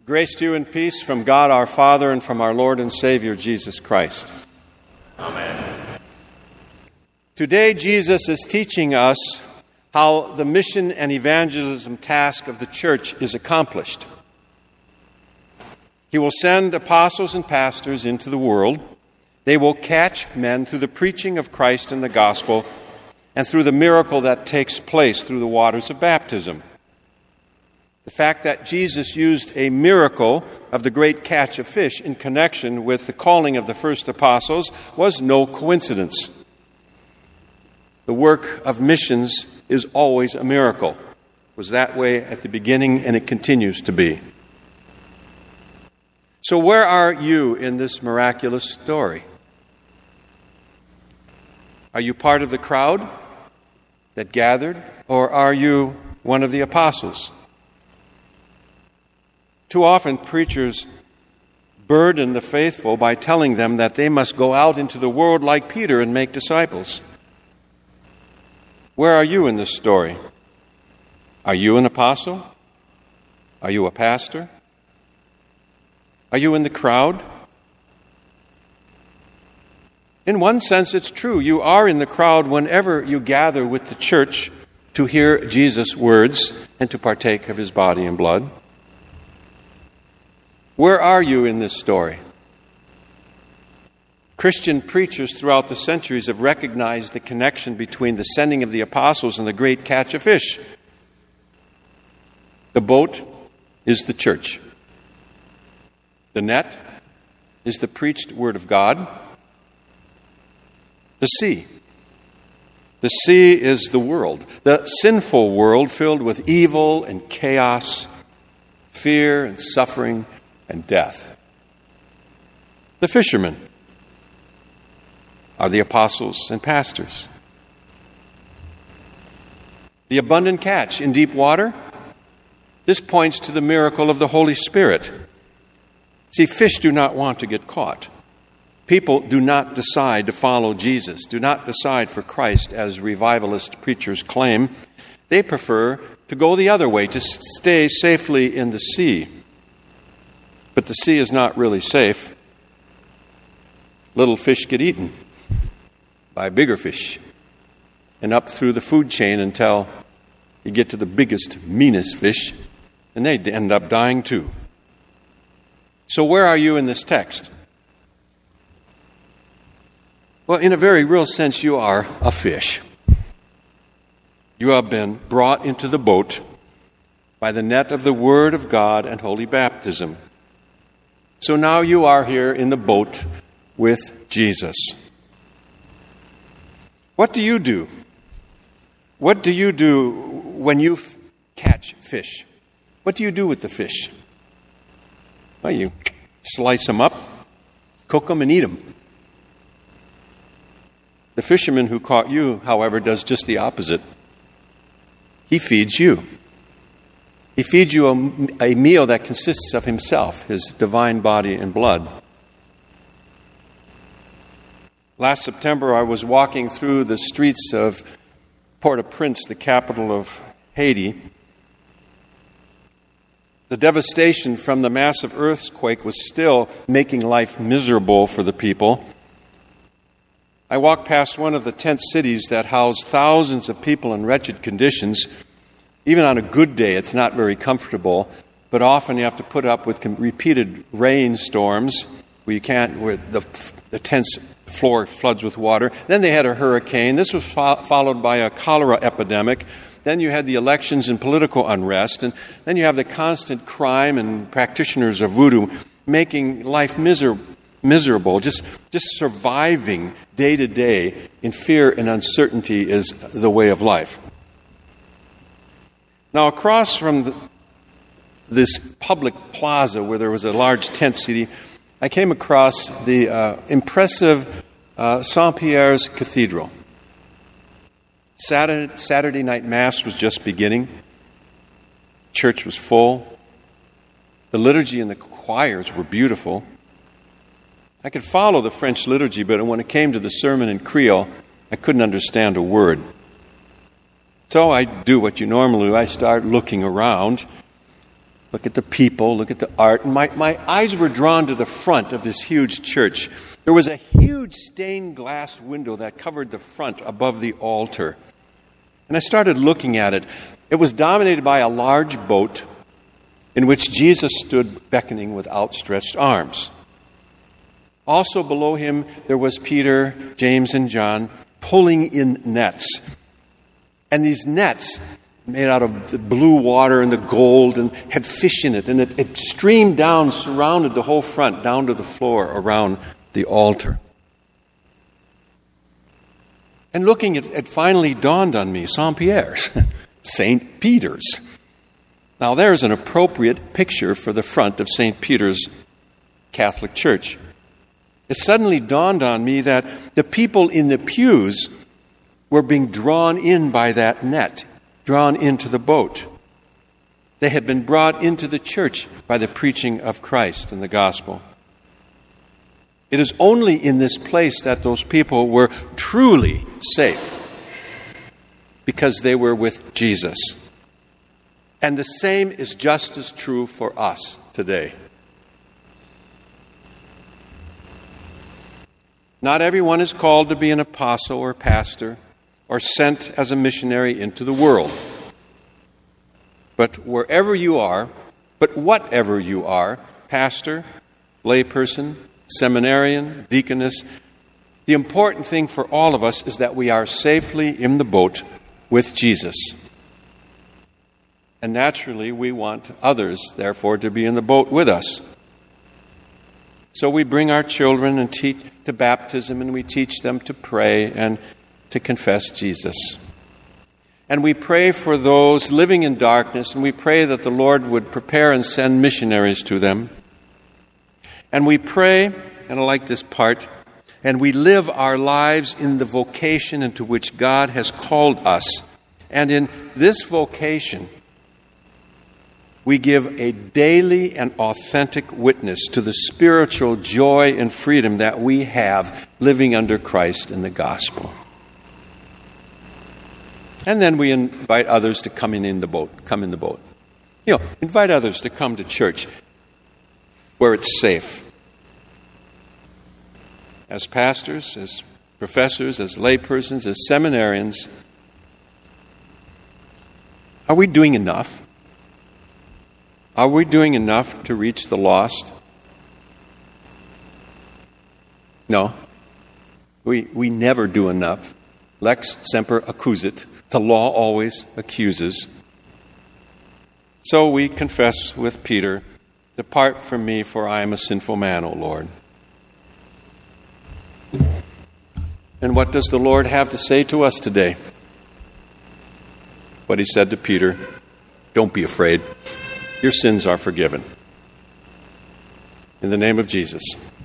Grace to you and peace from God our Father and from our Lord and Savior, Jesus Christ. Amen. Today, Jesus is teaching us how the mission and evangelism task of the church is accomplished. He will send apostles and pastors into the world. They will catch men through the preaching of Christ and the gospel and through the miracle that takes place through the waters of baptism. The fact that Jesus used a miracle of the great catch of fish in connection with the calling of the first apostles was no coincidence. The work of missions is always a miracle. It was that way at the beginning, and it continues to be. So where are you in this miraculous story? Are you part of the crowd that gathered, or are you one of the apostles? Too often, preachers burden the faithful by telling them that they must go out into the world like Peter and make disciples. Where are you in this story? Are you an apostle? Are you a pastor? Are you in the crowd? In one sense, it's true. You are in the crowd whenever you gather with the church to hear Jesus' words and to partake of his body and blood. Where are you in this story? Christian preachers throughout the centuries have recognized the connection between the sending of the apostles and the great catch of fish. The boat is the church. The net is the preached word of God. The sea. The sea is the world, the sinful world filled with evil and chaos, fear and suffering and death. The fishermen are the apostles and pastors. The abundant catch in deep water, this points to the miracle of the Holy Spirit. See, fish do not want to get caught. People do not decide to follow Jesus, do not decide for Christ as revivalist preachers claim. They prefer to go the other way, to stay safely in the sea. But the sea is not really safe. Little fish get eaten by bigger fish and up through the food chain until you get to the biggest, meanest fish, and they end up dying too. So where are you in this text? Well, in a very real sense, you are a fish. You have been brought into the boat by the net of the Word of God and holy baptism. So now you are here in the boat with Jesus. What do you do? What do you do when you catch fish? What do you do with the fish? Well, you slice them up, cook them, and eat them. The fisherman who caught you, however, does just the opposite. He feeds you. He feeds you a meal that consists of himself, his divine body and blood. Last September, I was walking through the streets of Port-au-Prince, the capital of Haiti. The devastation from the massive earthquake was still making life miserable for the people. I walked past one of the tent cities that housed thousands of people in wretched conditions. Even on a good day, it's not very comfortable, but often you have to put up with repeated rainstorms where the tent's floor floods with water. Then they had a hurricane. This was followed by a cholera epidemic. Then you had the elections and political unrest. And then you have the constant crime and practitioners of voodoo making life miserable. Just surviving day to day in fear and uncertainty is the way of life. Now, across from this public plaza where there was a large tent city, I came across the impressive Saint-Pierre's Cathedral. Saturday night Mass was just beginning. Church was full. The liturgy and the choirs were beautiful. I could follow the French liturgy, but when it came to the sermon in Creole, I couldn't understand a word. So I do what you normally do. I start looking around. look at the people, look at the art. And my eyes were drawn to the front of this huge church. There was a huge stained glass window that covered the front above the altar. And I started looking at it. It was dominated by a large boat in which Jesus stood beckoning with outstretched arms. Also below him, there was Peter, James, and John pulling in nets. And these nets, made out of the blue water and the gold, and had fish in it. And it streamed down, surrounded the whole front, down to the floor around the altar. And looking, it finally dawned on me, Saint-Pierre's, St. Peter's. Now there's an appropriate picture for the front of St. Peter's Catholic Church. It suddenly dawned on me that the people in the pews were being drawn in by that net, drawn into the boat. They had been brought into the church by the preaching of Christ and the gospel. It is only in this place that those people were truly safe, because they were with Jesus. And the same is just as true for us today. Not everyone is called to be an apostle or pastor or sent as a missionary into the world. But whatever you are, pastor, layperson, seminarian, deaconess, the important thing for all of us is that we are safely in the boat with Jesus. And naturally, we want others, therefore, to be in the boat with us. So we bring our children and teach to baptism, and we teach them to pray and to confess Jesus. And we pray for those living in darkness, and we pray that the Lord would prepare and send missionaries to them. And we pray, and I like this part, and we live our lives in the vocation into which God has called us. And in this vocation, we give a daily and authentic witness to the spiritual joy and freedom that we have living under Christ in the gospel. And then we invite others to come in the boat. Invite others to come to church where it's safe. As pastors, as professors, as laypersons, as seminarians, are we doing enough? Are we doing enough to reach the lost? No. We never do enough. Lex semper accusit. The law always accuses. So we confess with Peter, "Depart from me, for I am a sinful man, O Lord." And what does the Lord have to say to us today? What he said to Peter, "Don't be afraid. Your sins are forgiven." In the name of Jesus.